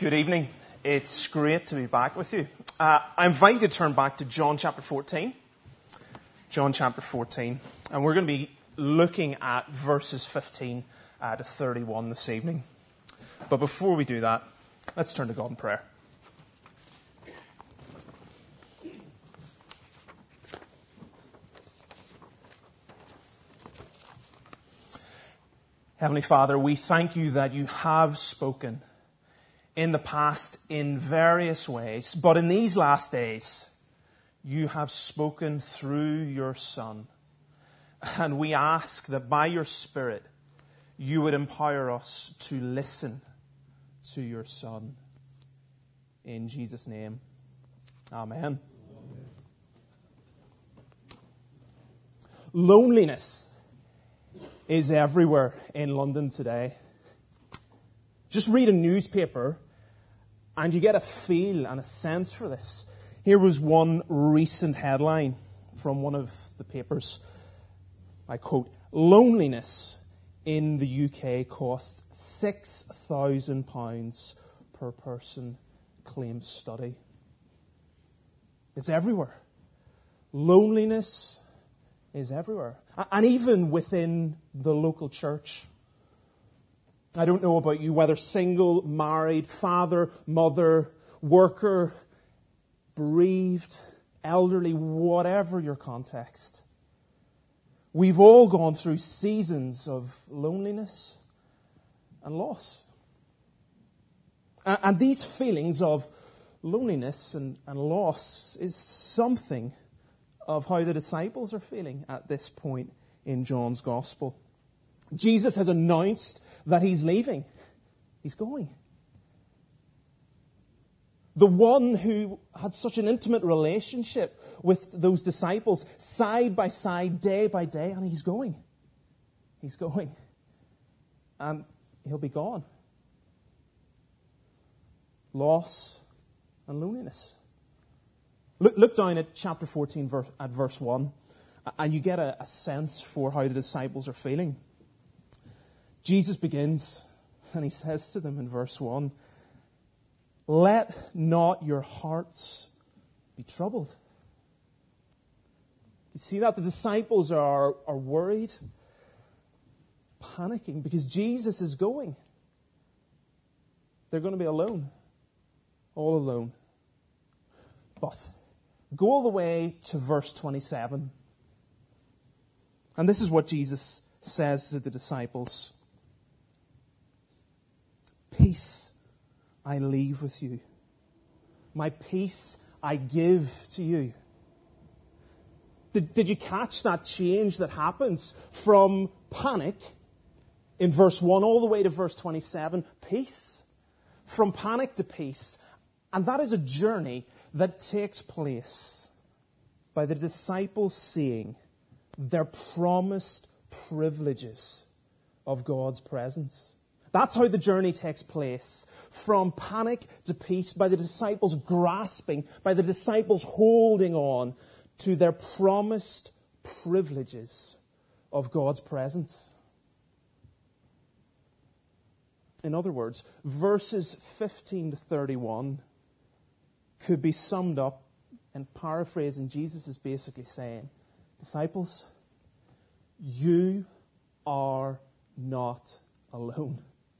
Good evening. It's great to be back with you. I invite you to turn back to John chapter 14. John chapter 14. And we're going to be looking at verses 15 to 31 this evening. But before we do that, let's turn to God in prayer. Heavenly Father, we thank you that you have spoken in the past in various ways, but in these last days, you have spoken through your Son. And we ask that by your Spirit, you would empower us to listen to your Son. In Jesus' name, Amen. Loneliness is everywhere in London today. Just read a newspaper and you get a feel and a sense for this. Here was one recent headline from one of the papers. I quote, "Loneliness in the UK costs £6,000 per person, claims study." It's everywhere. Loneliness is everywhere. And even within the local church. I don't know about you, whether single, married, father, mother, worker, bereaved, elderly, whatever your context. We've all gone through seasons of loneliness and loss. And these feelings of loneliness and loss is something of how the disciples are feeling at this point in John's Gospel. Jesus has announced that he's leaving. He's going. The one who had such an intimate relationship with those disciples, side by side, day by day, and he's going. He's going. And he'll be gone. Loss and loneliness. Look down at chapter 14 at verse 1, and you get a sense for how the disciples are feeling. Jesus begins, and he says to them in verse 1, "Let not your hearts be troubled." You see that? The disciples are worried, panicking, because Jesus is going. They're going to be alone. All alone. But go all the way to verse 27. And this is what Jesus says to the disciples. "Peace I leave with you. My peace I give to you." Did you catch that change that happens from panic in verse 1 all the way to verse 27? Peace. From panic to peace. And that is a journey that takes place by the disciples seeing their promised privileges of God's presence. That's how the journey takes place. From panic to peace, by the disciples grasping, by the disciples holding on to their promised privileges of God's presence. In other words, verses 15 to 31 could be summed up and paraphrasing. Jesus is basically saying, disciples, you are not alone.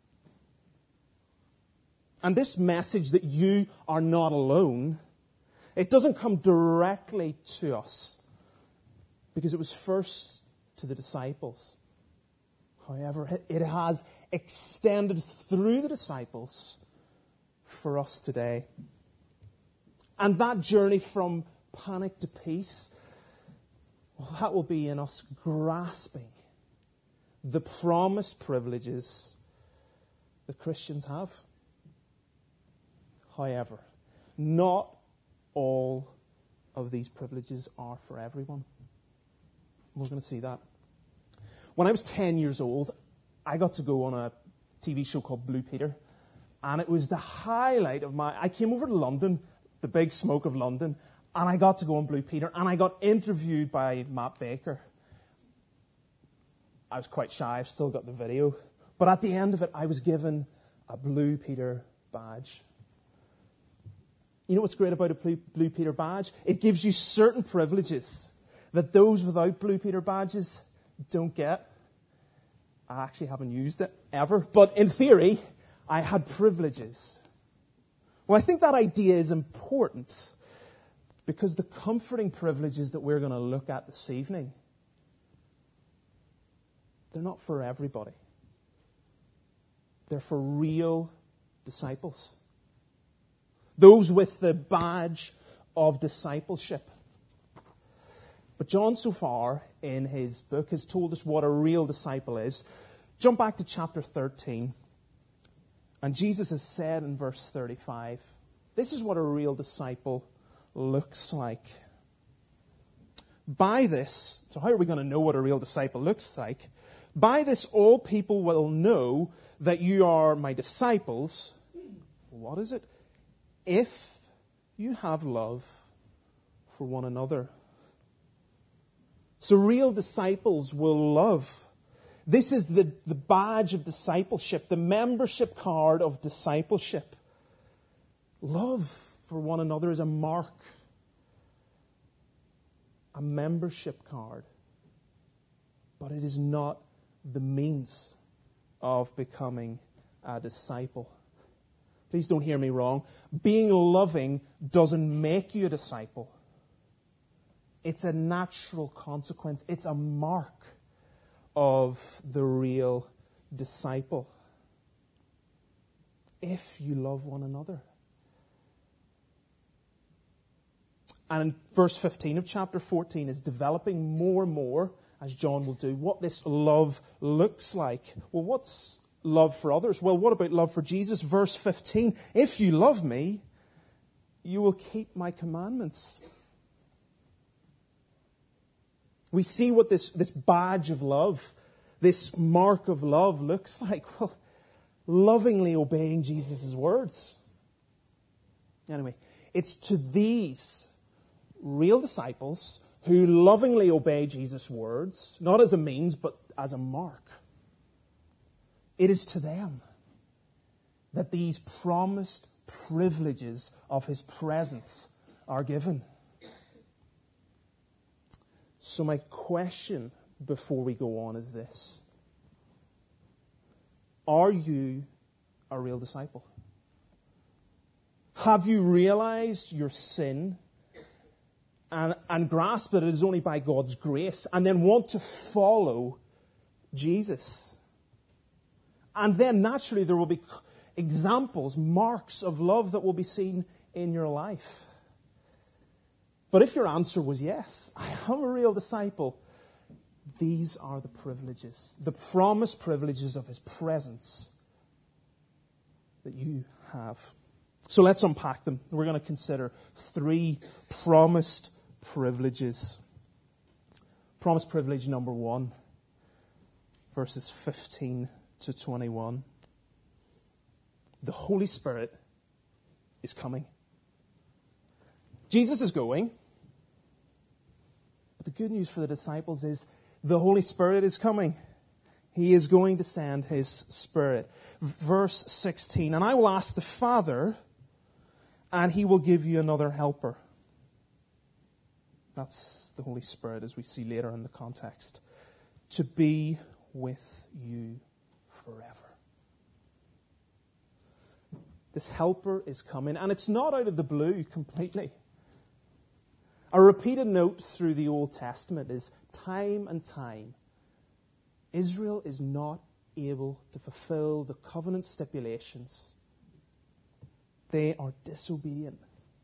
And this message that you are not alone, it doesn't come directly to us because it was first to the disciples. However, it has extended through the disciples for us today. And that journey from panic to peace, well, that will be in us grasping the promised privileges that Christians have. However, not all of these privileges are for everyone. We're going to see that. When I was 10 years old, I got to go on a TV show called Blue Peter. And it was the highlight of I came over to London, the big smoke of London, and I got to go on Blue Peter, and I got interviewed by Matt Baker. I was quite shy, I've still got the video. But at the end of it, I was given a Blue Peter badge. You know what's great about a Blue Peter badge? It gives you certain privileges that those without Blue Peter badges don't get. I actually haven't used it ever, but in theory, I had privileges. Well, I think that idea is important because the comforting privileges that we're going to look at this evening, they're not for everybody. They're for real disciples. Those with the badge of discipleship. But John, so far in his book, has told us what a real disciple is. Jump back to chapter 13. And Jesus has said in verse 35, this is what a real disciple looks like. By this, so how are we going to know what a real disciple looks like? By this all people will know that you are my disciples. What is it? If you have love for one another. So real disciples will love. This is the badge of discipleship, the membership card of discipleship. Love for one another is a mark, a membership card. But it is not the means of becoming a disciple. Please don't hear me wrong. Being loving doesn't make you a disciple. It's a natural consequence. It's a mark of the real disciple. If you love one another. And in verse 15 of chapter 14 is developing more and more, as John will do, what this love looks like. Well, what's love for others? Well, what about love for Jesus? Verse 15, if you love me, you will keep my commandments. We see what this badge of love, this mark of love looks like. Well, lovingly obeying Jesus' words. Anyway, it's to these real disciples who lovingly obey Jesus' words, not as a means, but as a mark. It is to them that these promised privileges of his presence are given. So my question before we go on is this. Are you a real disciple? Have you realized your sin and grasp that it is only by God's grace and then want to follow Jesus? And then naturally there will be examples, marks of love that will be seen in your life. But if your answer was yes, I am a real disciple, these are the privileges, the promised privileges of his presence that you have. So let's unpack them. We're going to consider 3 promised privileges. Promised privilege number 1, verses 15 to 21. The Holy Spirit is coming. Jesus is going. But the good news for the disciples is the Holy Spirit is coming. He is going to send his Spirit. Verse 16, and I will ask the Father, and he will give you another helper. That's the Holy Spirit, as we see later in the context. To be with you forever. This helper is coming, and it's not out of the blue completely. A repeated note through the Old Testament is time and time, Israel is not able to fulfill the covenant stipulations. They are disobedient.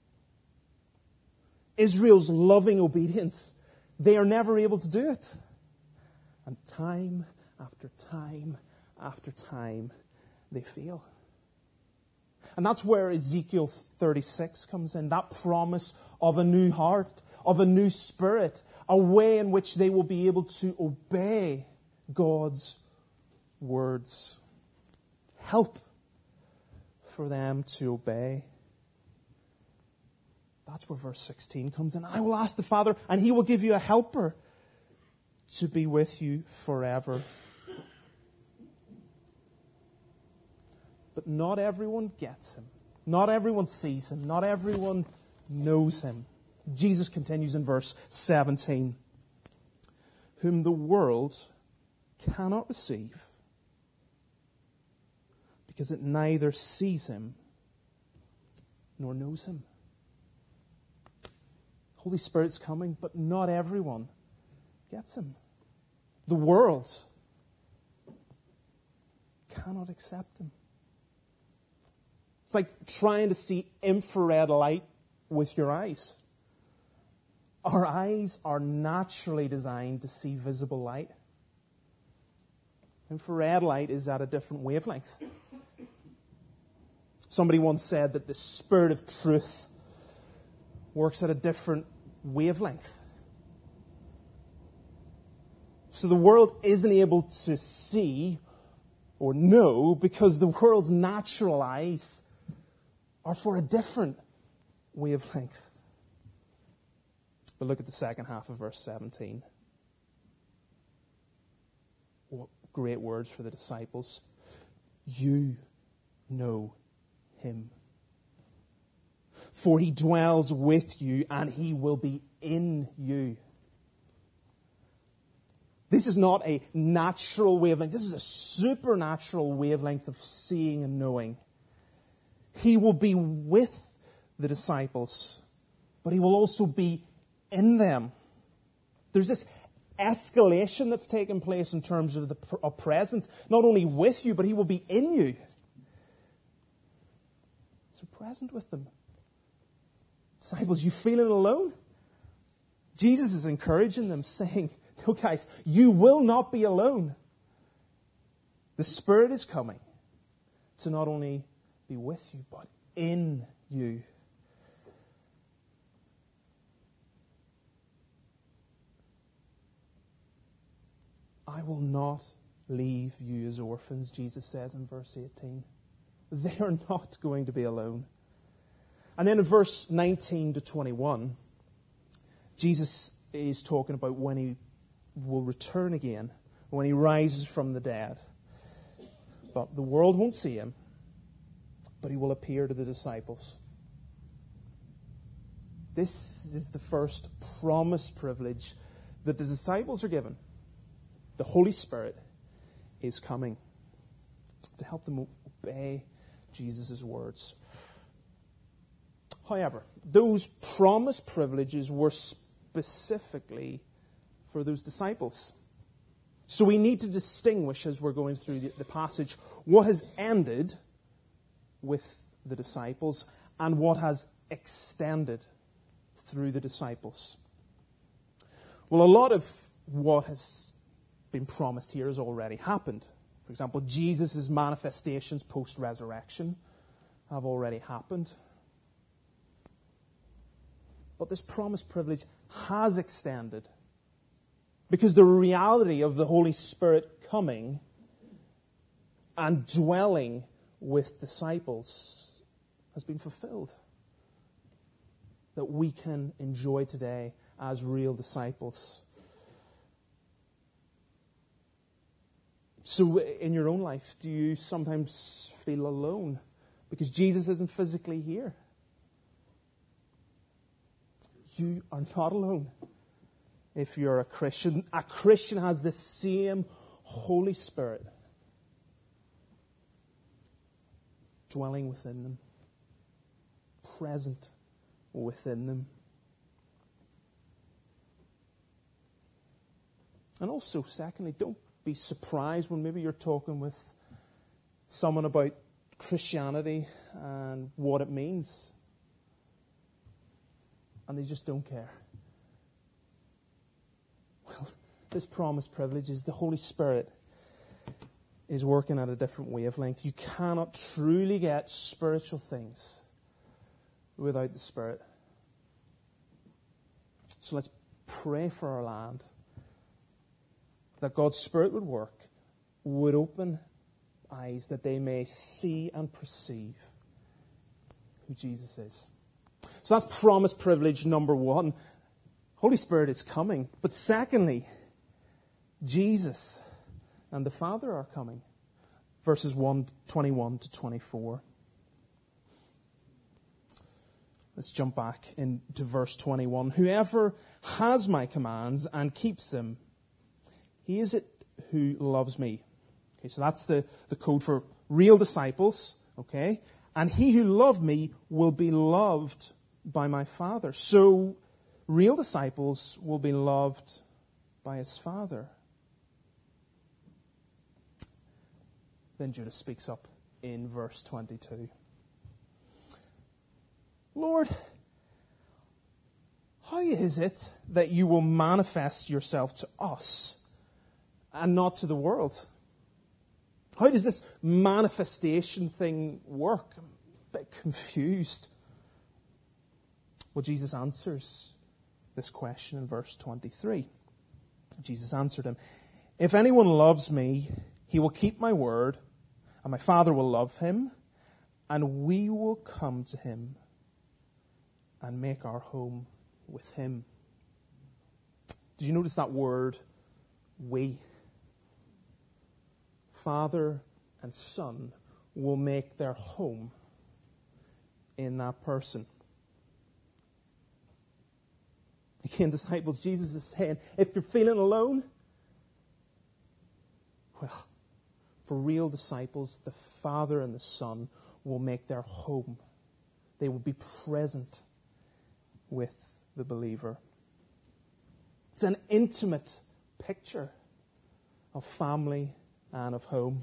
Israel's loving obedience, they are never able to do it. And time after time after time, they fail. And that's where Ezekiel 36 comes in, that promise of a new heart, of a new spirit, a way in which they will be able to obey God's words. Help for them to obey. That's where verse 16 comes in. I will ask the Father, and he will give you a helper to be with you forever. But not everyone gets him. Not everyone sees him. Not everyone knows him. Jesus continues in verse 17. Whom the world cannot receive, because it neither sees him nor knows him. Holy Spirit's coming, but not everyone gets him. The world cannot accept him. It's like trying to see infrared light with your eyes. Our eyes are naturally designed to see visible light. Infrared light is at a different wavelength. Somebody once said that the Spirit of truth works at a different wavelength. So the world isn't able to see or know because the world's natural eyes are for a different wavelength. But look at the second half of verse 17. What great words for the disciples. You know him. For he dwells with you and he will be in you. This is not a natural wavelength. This is a supernatural wavelength of seeing and knowing. He will be with the disciples, but he will also be in them. There's this escalation that's taken place in terms of the presence, not only with you, but he will be in you. So present with them. Disciples, you feeling alone? Jesus is encouraging them, saying, no guys, you will not be alone. The Spirit is coming to not only be with you, but in you. I will not leave you as orphans, Jesus says in verse 18. They are not going to be alone. And then in verse 19 to 21, Jesus is talking about when he will return again, when he rises from the dead. But the world won't see him, but he will appear to the disciples. This is the first promised privilege that the disciples are given. The Holy Spirit is coming to help them obey Jesus' words. However, those promised privileges were specifically for those disciples. So we need to distinguish, as we're going through the passage, what has ended with the disciples and what has extended through the disciples. Well, a lot of what has been promised here has already happened. For example, Jesus' manifestations post-resurrection have already happened. But this promised privilege has extended because the reality of the Holy Spirit coming and dwelling with disciples has been fulfilled. That we can enjoy today as real disciples. So in your own life, do you sometimes feel alone because Jesus isn't physically here? You are not alone if you're a Christian. A Christian has the same Holy Spirit dwelling within them, present within them. And also, secondly, don't be surprised when maybe you're talking with someone about Christianity and what it means, and they just don't care. Well, this promised privilege is the Holy Spirit is working at a different wavelength. You cannot truly get spiritual things without the Spirit. So let's pray for our land, that God's Spirit would work, would open eyes that they may see and perceive who Jesus is. So that's promised privilege number one. Holy Spirit is coming. But secondly, Jesus and the Father are coming. Verses 21 to 24. Let's jump back into verse 21. Whoever has my commands and keeps them, he is it who loves me. Okay, so that's the code for real disciples. Okay, and he who loved me will be loved by my Father. So real disciples will be loved by his Father. Then Judas speaks up in verse 22. Lord, how is it that you will manifest yourself to us and not to the world? How does this manifestation thing work? I'm a bit confused. Well, Jesus answers this question in verse 23. Jesus answered him, if anyone loves me, he will keep my word, and my Father will love him, and we will come to him and make our home with him. Did you notice that word, we? Father and Son will make their home in that person. Again, disciples, Jesus is saying, if you're feeling alone, well, for real disciples, the Father and the Son will make their home. They will be present with the believer. It's an intimate picture of family and of home.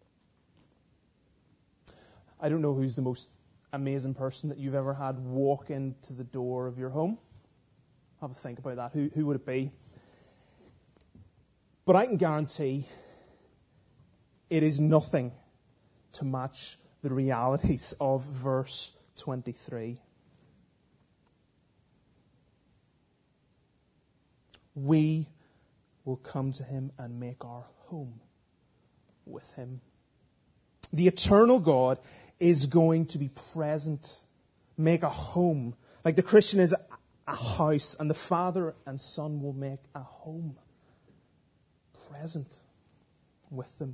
I don't know who's the most amazing person that you've ever had walk into the door of your home. Have a think about that. Who would it be? But I can guarantee it is nothing to match the realities of verse 23. We will come to him and make our home with him. The eternal God is going to be present, make a home. Like the Christian is a house, and the Father and Son will make a home present with them.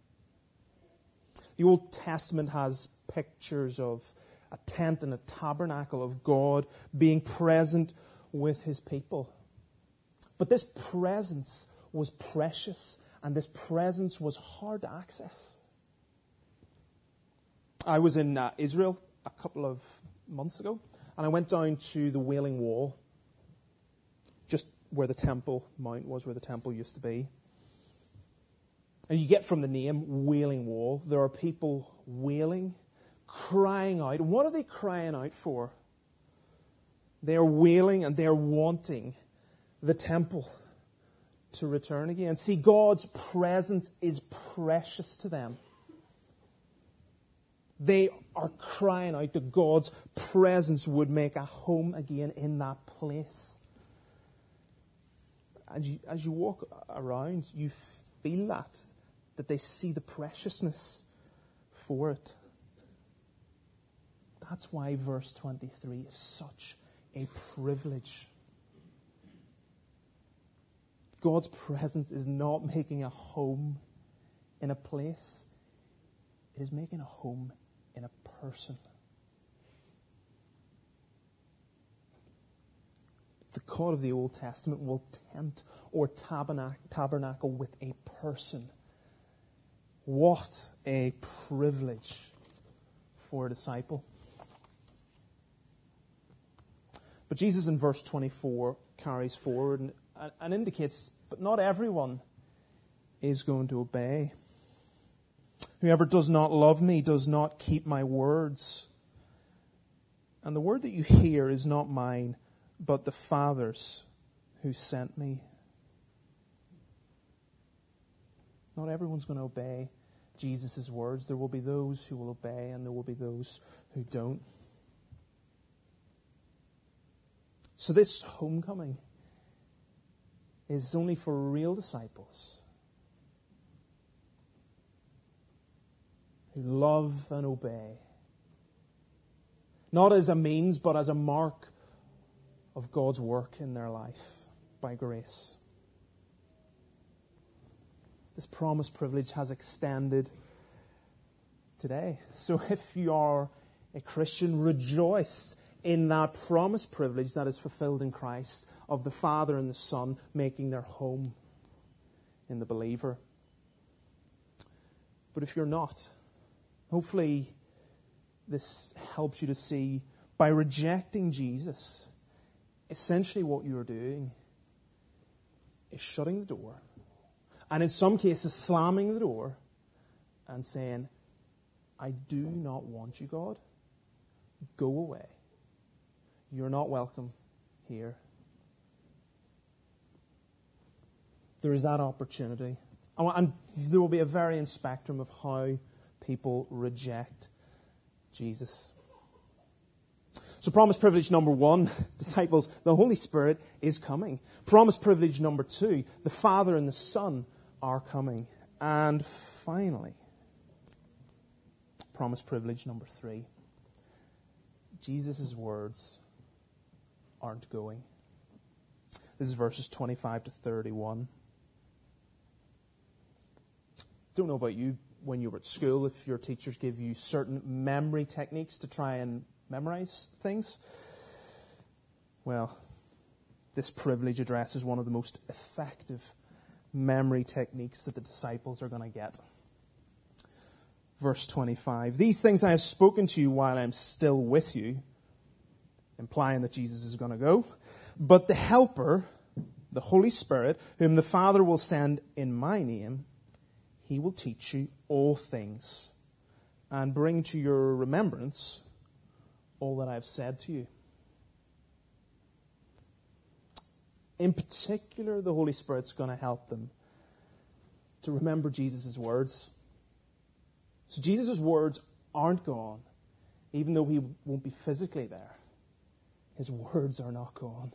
The Old Testament has pictures of a tent and a tabernacle of God being present with his people. But this presence was precious, and this presence was hard to access. I was in Israel a couple of months ago, and I went down to the Wailing Wall, just where the Temple Mount was, where the temple used to be. And you get from the name Wailing Wall, there are people wailing, crying out. And what are they crying out for? They're wailing and they're wanting the temple to return again. See, God's presence is precious to them. They are crying out that God's presence would make a home again in that place. And as you walk around, you feel that they see the preciousness for it. That's why verse 23 is such a privilege. God's presence is not making a home in a place. It is making a home in a person. The God of the Old Testament will tent or tabernacle with a person. What a privilege for a disciple. But Jesus in verse 24 carries forward and indicates, but not everyone is going to obey. Whoever does not love me does not keep my words. And the word that you hear is not mine, but the Father's who sent me. Not everyone's going to obey Jesus' words. There will be those who will obey, and there will be those who don't. So this homecoming is only for real disciples who love and obey. Not as a means, but as a mark of God's work in their life by grace. This promised privilege has extended today. So if you are a Christian, rejoice in that promised privilege that is fulfilled in Christ of the Father and the Son making their home in the believer. But if you're not, hopefully this helps you to see, by rejecting Jesus, essentially what you're doing is shutting the door, and in some cases slamming the door and saying, I do not want you, God. Go away. You're not welcome here. There is that opportunity. And there will be a varying spectrum of how people reject Jesus. So promise privilege number 1, disciples, the Holy Spirit is coming. Promise privilege number 2, the Father and the Son are coming. And finally, promise privilege number 3, Jesus' words aren't going. This is verses 25 to 31. Don't know about you when you were at school, if your teachers give you certain memory techniques to try and memorize things. Well, this privilege addresses one of the most effective memory techniques that the disciples are going to get. Verse 25, these things I have spoken to you while I'm still with you, implying that Jesus is going to go. But the Helper, the Holy Spirit, whom the Father will send in my name, He will teach you all things and bring to your remembrance all that I have said to you. In particular, the Holy Spirit's going to help them to remember Jesus' words. So Jesus' words aren't gone, even though He won't be physically there. His words are not gone.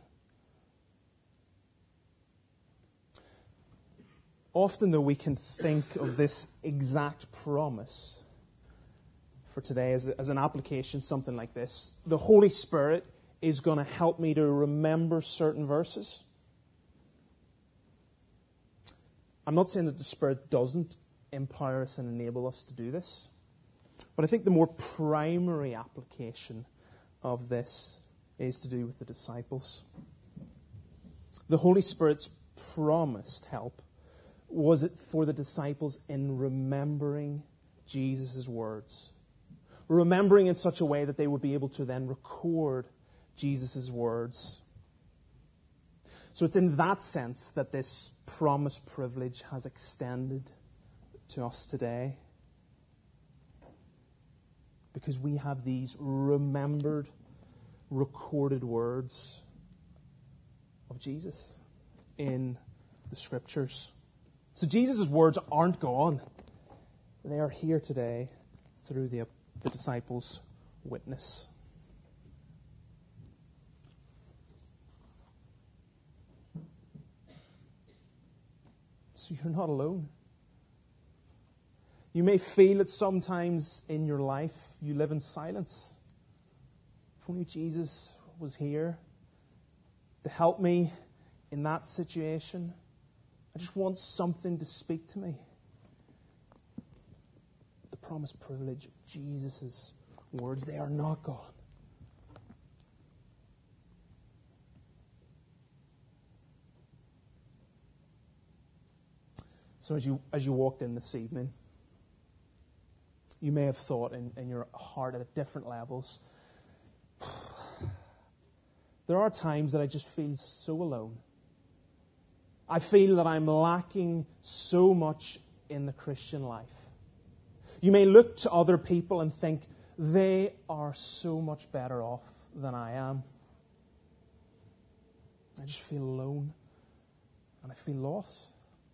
Often, though, we can think of this exact promise for today as an application, something like this. The Holy Spirit is going to help me to remember certain verses. I'm not saying that the Spirit doesn't empower us and enable us to do this, but I think the more primary application of this is to do with the disciples. The Holy Spirit's promised help was it for the disciples in remembering Jesus' words. Remembering in such a way that they would be able to then record Jesus' words. So it's in that sense that this promised privilege has extended to us today. Because we have these remembered, recorded words of Jesus in the Scriptures. So Jesus' words aren't gone. They are here today through the disciples' witness. So you're not alone. You may feel that sometimes in your life you live in silence. If only Jesus was here to help me in that situation. I just want something to speak to me. The promised privilege of Jesus' words, they are not gone. So as you walked in this evening, you may have thought in your heart at different levels, there are times that I just feel so alone. I feel that I'm lacking so much in the Christian life. You may look to other people and think they are so much better off than I am. I just feel alone and I feel lost.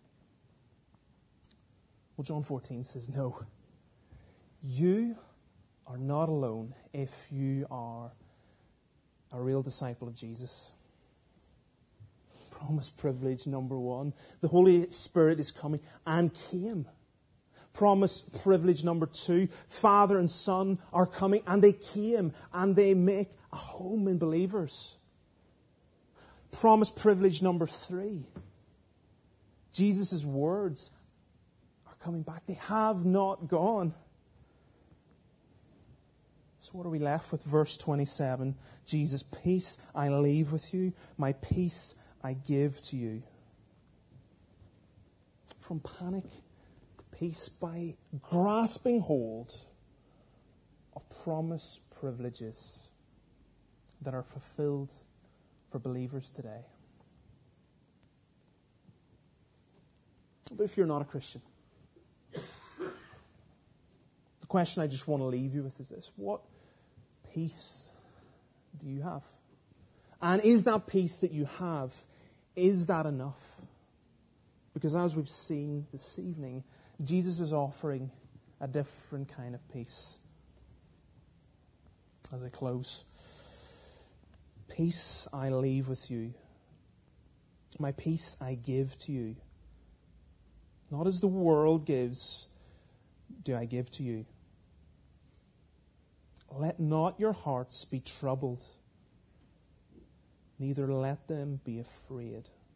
Well, John 14 says, no, you are not alone if you are a real disciple of Jesus. Promise privilege number 1. The Holy Spirit is coming and came. Promise privilege number 2. Father and Son are coming and they came and they make a home in believers. Promise privilege number 3. Jesus' words are coming back. They have not gone. So what are we left with? Verse 27. Jesus, peace I leave with you, my peace I give to you. From panic to peace by grasping hold of promised privileges that are fulfilled for believers today. But if you're not a Christian, the question I just want to leave you with is this: what peace do you have? And is that peace that you have, is that enough? Because as we've seen this evening, Jesus is offering a different kind of peace. As I close, peace I leave with you. My peace I give to you. Not as the world gives, do I give to you. Let not your hearts be troubled, neither let them be afraid.